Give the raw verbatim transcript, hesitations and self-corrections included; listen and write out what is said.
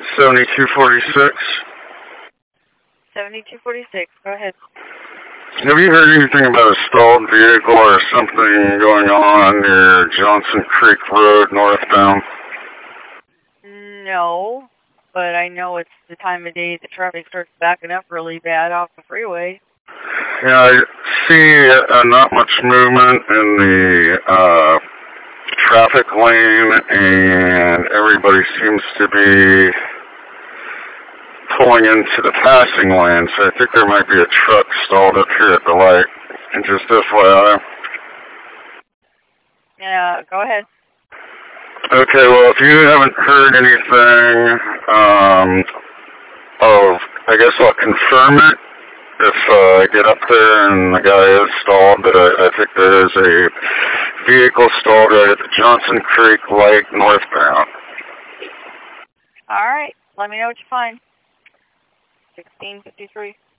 seventy-two forty-six. seventy-two forty-six, go ahead. Have you heard anything about a stalled vehicle or something going on near Johnson Creek Road, northbound? No, but I know it's the time of day the traffic starts backing up really bad off the freeway. Yeah, I see uh, not much movement in the uh, traffic lane, and everybody seems to be pulling into the passing lane, so I think there might be a truck stalled up here at the light. And just F Y I. Yeah, go ahead. Okay, well, if you haven't heard anything, um, oh, I guess I'll confirm it if uh, I get up there and the guy is stalled, but I, I think there is a vehicle stalled right at the Johnson Creek Light northbound. All right, let me know what you find. sixteen fifty-three.